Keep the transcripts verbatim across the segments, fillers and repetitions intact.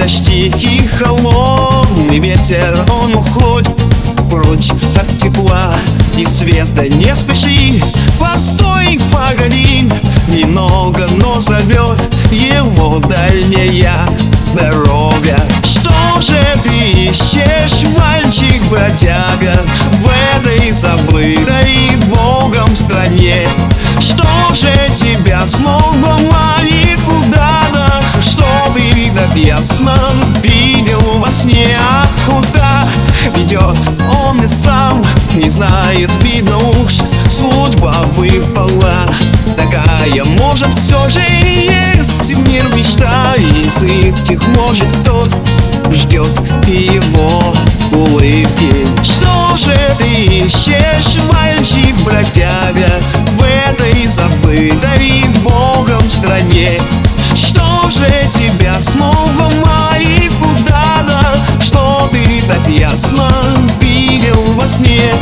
дожди и холодный ветер, он уходит прочь от тепла и света. Не спеши, постой, погоди немного, но зовет его дальняя дорога. Что же ты ищешь, мальчик-бродяга, в этой забытой Богом стране? Что же тебя снова манит куда-то, что ты так ясно видел во сне? А куда идет он и сам не знает, видно уж судьба выпала такая. Может, все же есть мир мечта, и сытких, может, кто-то ждет его улыбки. Что же ты ищешь, мальчик-бродяга, в этой забытой Богом стране? Что же тебя снова манит куда-то, что ты так ясно видел во сне?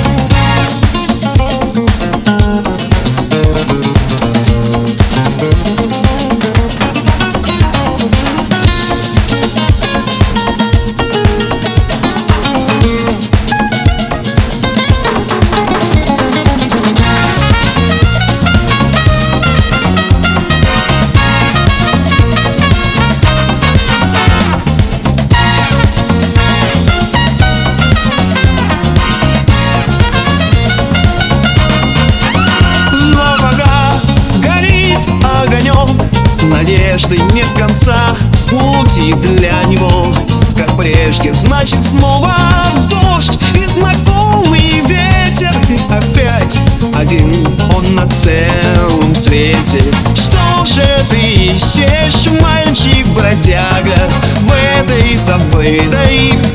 Надежды нет конца, пути для него, как прежде, значит снова дождь и знакомый ветер. И опять один он на целом свете. Что же ты ищешь, мальчик-бродяга, в этой забытой